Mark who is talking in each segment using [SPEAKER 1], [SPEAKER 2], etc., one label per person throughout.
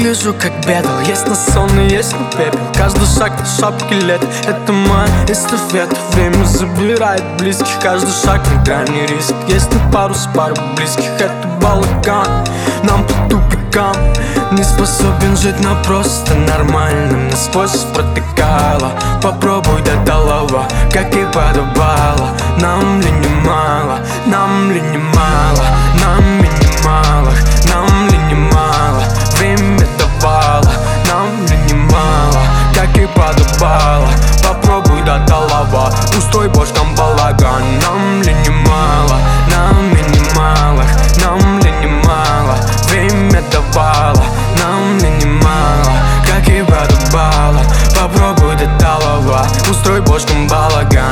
[SPEAKER 1] вижу, как бедал. Есть на сон и есть на пепел. Каждый шаг на шапке лет. Это моя эстафета. Время забирает близких. Каждый шаг на грани риск. Есть на парус пару близких. Это балаган. Нам по тупикам. Не способен жить на просто нормальном. Насквозь протыкало. Попробуй до талого, как и подобало. Нам ли не мало, нам ли не мало, нам ли не малых, нам ли не мало. Время давало, нам ли не мало, как и подобало. Попробуй до талого, устрой бошкам балаган. Нам ли не мало, нам ли не малых, нам ли не мало. Время давало, нам ли не мало, как и подобало. Попробуй до талого, устрой бошкам балаган.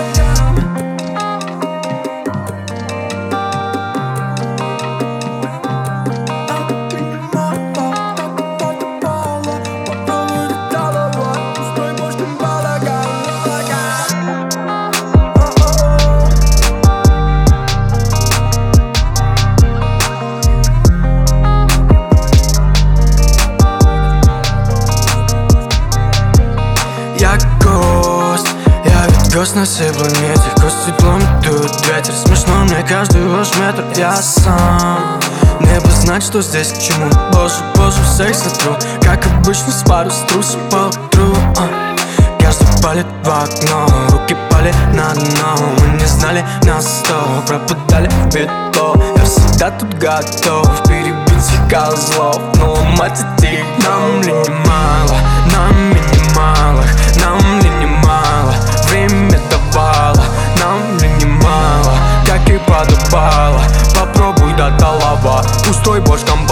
[SPEAKER 1] Я гость, я ведь гость на всей планете. Гость теплом дует ветер. Смешно мне каждый ваш метр. Я сам небо знать, что здесь к чему. Боже, боже, всех сотру. Как обычно с пару струсу по утру. Каждый палит в окно, руки пали на дно. Мы не знали нас, что пропадали в бедло. Я всегда тут готов перебить всех козлов. Но ломать идти нам ли не мало, нам ли не малых, нам ли не мало. Время давало, нам ли не мало, как и подобало. Попробуй до талого, устрой бошкам